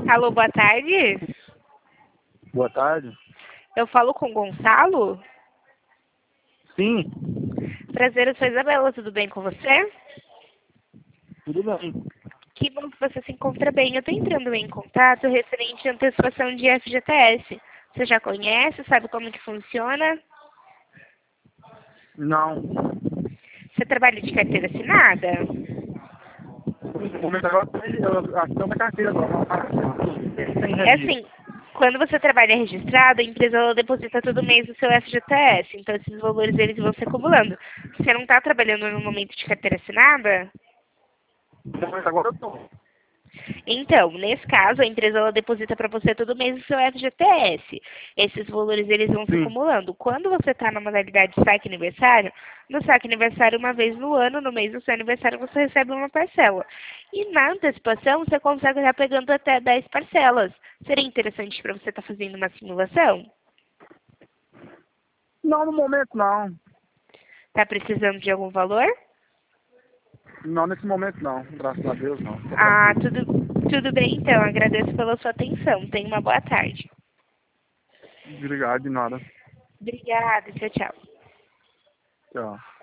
Alô, boa tarde. Boa tarde. Eu falo com o Gonçalo? Sim, Prazer, eu sou a Isabela, tudo bem com você? tudo bem. Que bom que você se encontra bem. Eu estou entrando em contato referente à antecipação de FGTS. Você já conhece, sabe como que funciona? Não. Você trabalha de carteira assinada? No momento agora, eu assino a carteira agora. Sem É registro. assim, quando você trabalha registrado, a empresa ela deposita todo mês o seu FGTS. Então, esses valores eles vão se acumulando. Você não está trabalhando no momento de carteira assinada? No momento agora eu tô. Então, nesse caso, a empresa ela deposita para você todo mês o seu FGTS. Esses valores eles vão se Sim. acumulando. Quando você está na modalidade saque aniversário, no saque aniversário uma vez no ano, no mês do seu aniversário, você recebe uma parcela. E na antecipação, você consegue estar pegando até 10 parcelas. Seria interessante para você estar fazendo uma simulação? Não, no momento não. Está precisando de algum valor? Não, nesse momento não. Graças a Deus não. Tô Ah, tranquilo. tudo bem então. Agradeço pela sua atenção. Tenha uma boa tarde. Obrigado, de nada. Obrigada. Tchau, tchau. Tchau.